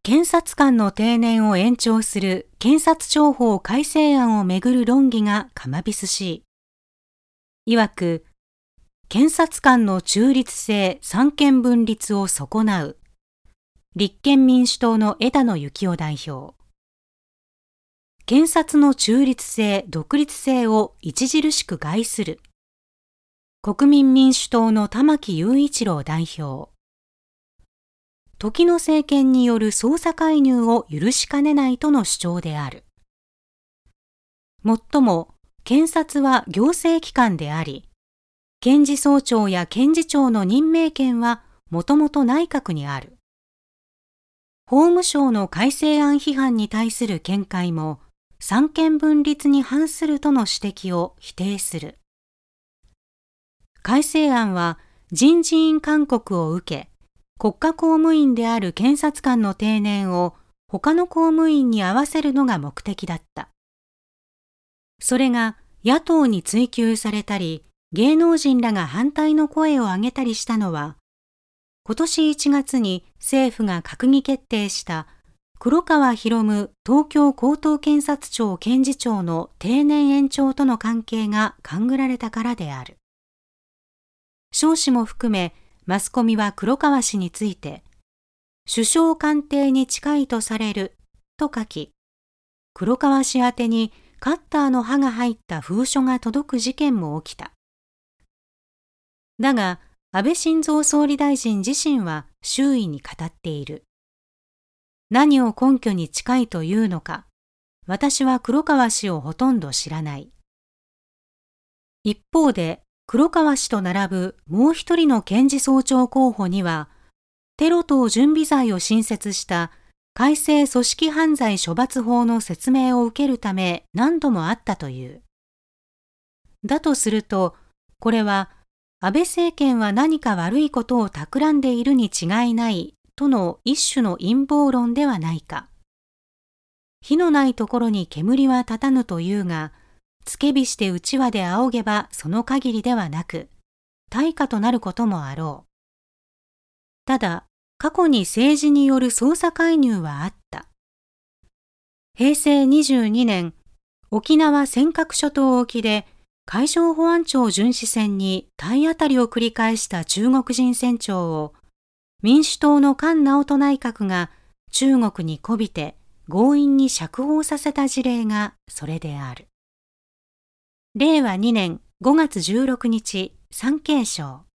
検察官の定年を延長する検察庁法改正案をめぐる論議がかまびすしい。曰く、検察官の中立性、三権分立を損なう。立憲民主党の枝野幸男代表。検察の中立性、独立性を著しく害する。国民民主党の玉木雄一郎代表。時の政権による捜査介入を許しかねないとの主張である。もっとも、検察は行政機関であり、検事総長や検事長の任命権はもともと内閣にある。法務省の改正案批判に対する見解も、三権分立に反するとの指摘を否定する。改正案は人事院勧告を受け、国家公務員である検察官の定年を他の公務員に合わせるのが目的だった。それが野党に追及されたり、芸能人らが反対の声を上げたりしたのは、今年1月に政府が閣議決定した黒川博東京高等検察庁検事長の定年延長との関係が勘ぐられたからである。少子も含め、マスコミは黒川氏について、首相官邸に近いとされると書き、黒川氏宛てにカッターの刃が入った封書が届く事件も起きた。だが、安倍晋三総理大臣自身は周囲に語っている。何を根拠に近いというのか、私は黒川氏をほとんど知らない。一方で、黒川氏と並ぶもう一人の検事総長候補には、テロ等準備罪を新設した改正組織犯罪処罰法の説明を受けるため何度もあったという。だとすると、これは安倍政権は何か悪いことを企んでいるに違いないとの一種の陰謀論ではないか。火のないところに煙は立たぬというが、つけ火してうちわで仰げばその限りではなく、対価となることもあろう。ただ、過去に政治による捜査介入はあった。平成22年、沖縄尖閣諸島沖で海上保安庁巡視船に体当たりを繰り返した中国人船長を、民主党の菅直人内閣が中国にこびて強引に釈放させた事例がそれである。令和2年5月16日、産経省。